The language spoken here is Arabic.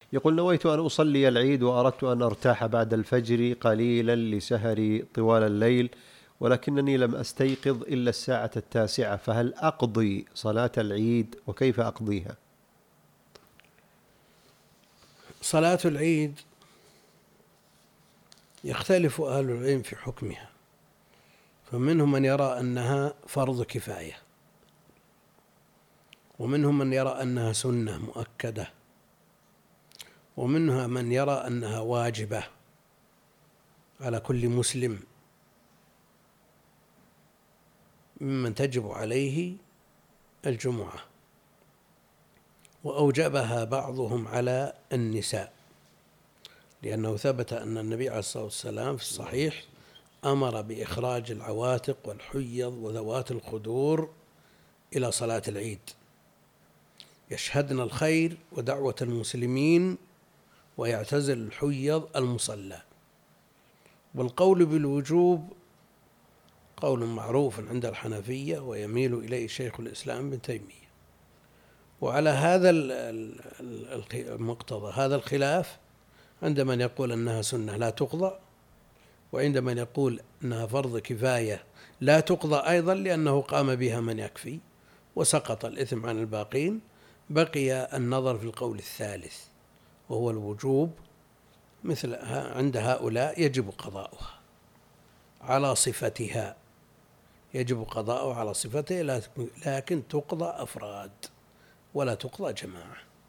يقول: نويت أن أصلي العيد وأردت أن أرتاح بعد الفجر قليلا لسهري طوال الليل، ولكنني لم أستيقظ إلا الساعة 9، فهل أقضي صلاة العيد وكيف أقضيها؟ صلاة العيد يختلف أهل العلم في حكمها، فمنهم من يرى أنها فرض كفاية، ومنهم من يرى أنها سنة مؤكدة، ومنها من يرى أنها واجبة على كل مسلم ممن تجب عليه الجمعة، وأوجبها بعضهم على النساء، لأنه ثبت أن النبي عليه الصلاة والسلام في الصحيح أمر بإخراج العواتق والحيض وذوات الخدور إلى صلاة العيد يشهدن الخير ودعوة المسلمين، ويعتزل الحيض المصلى. والقول بالوجوب قول معروف عند الحنفية، ويميل إليه شيخ الإسلام ابن تيمية. وعلى هذا المقتضى هذا الخلاف عند من يقول أنها سنة لا تقضى، وعند من يقول أنها فرض كفاية لا تقضى أيضا لأنه قام بها من يكفي وسقط الإثم عن الباقين. بقي النظر في القول الثالث وهو الوجوب، مثل عند هؤلاء يجب قضاؤها على صفتها، يجب قضاؤها على صفتها، لكن تقضى أفراد ولا تقضى جماعة.